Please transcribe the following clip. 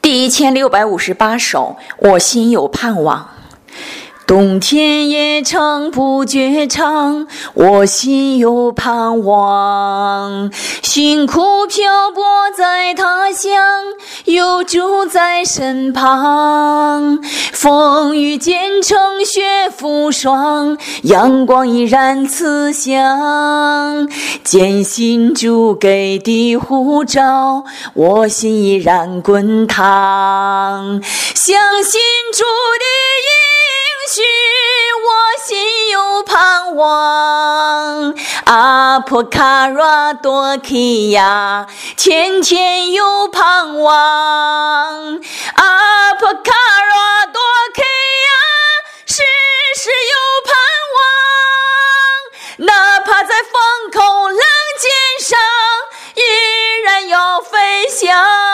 第1658首，我心有盼望。冬天夜长不觉长，我心有盼望。辛苦漂泊在他乡，有主在身旁。风雨兼程雪复霜，阳光依然慈祥。坚信主给的呼召，我心依然滚烫。相信主的应许，我心有盼望。阿婆卡拉多基亚，天天有盼望。阿婆卡拉多基亚，时时有盼望。哪怕在风口浪尖上，依然要飞翔。